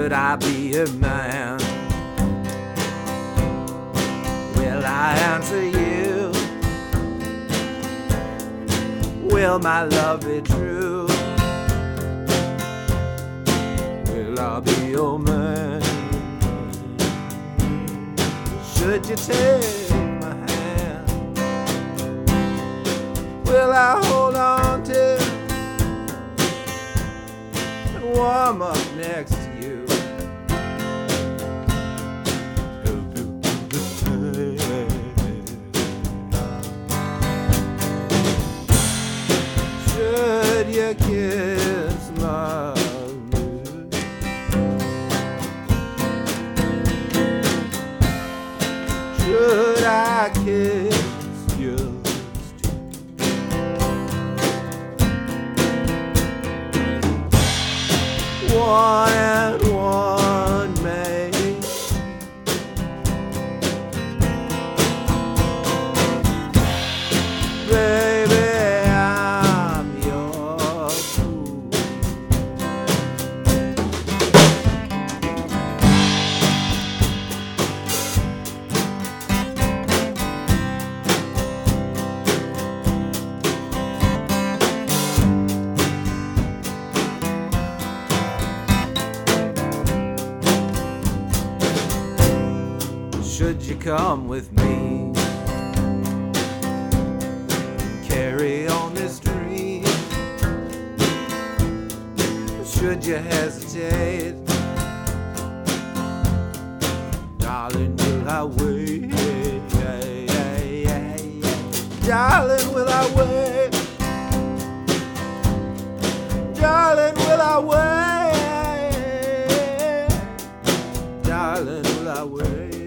Should I be a man? Will I answer you? Will my love be true? Will I be your man? Should you take my hand? Will I hold on to and warm up next to you? Should you kiss my lips? Should I kiss yours too? One and one make. Baby, I'm your fool. Should you come with me? Carry on this dream. Should you hesitate? Darling, will I wait? Darling, will I wait? Darling, will I wait? Darling, will I wait?